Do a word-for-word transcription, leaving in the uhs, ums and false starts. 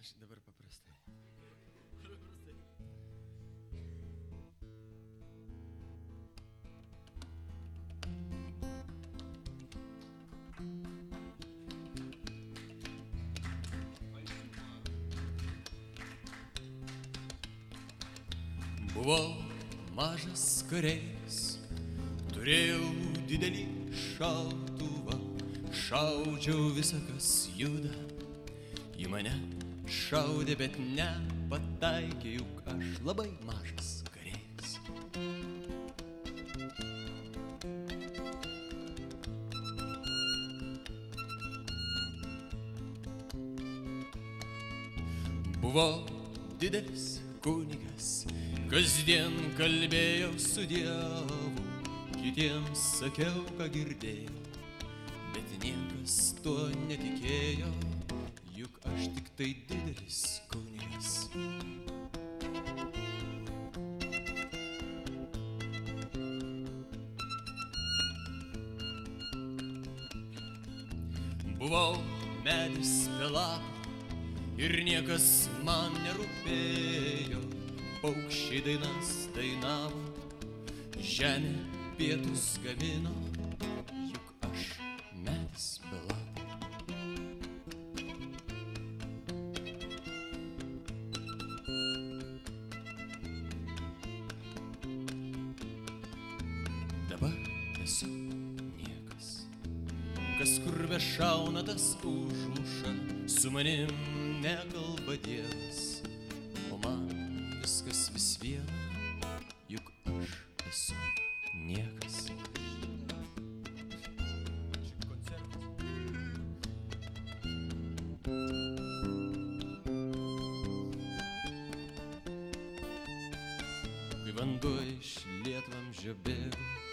Aš dabar paprastai. Paprastai. Buvau mažas kareis, turėjau didelį šautuvą, šaudžiau visą, kas juda. Į mane šaudė, bet nepataikė, juk aš labai mažas kareis. Buvau didelis kunigas, kasdien kalbėjau su Dievu, kitiems sakiau, ką girdėjau, bet niekas tuo netikėjo, juk aš tik tai didelis kunigas. Buvau medis be lapų ir niekas man nerūpėjo, paukščiai dainas dainavo, žemė pietus gamino, juk aš medis be lapų. Dabar esu niekas, kas kur bešauna, tas užmuša, su manim nekalba Dievas, o man viskas vis viena, juk aš esu niekas. Kai vanduo iš lietvamzdžio bėgo,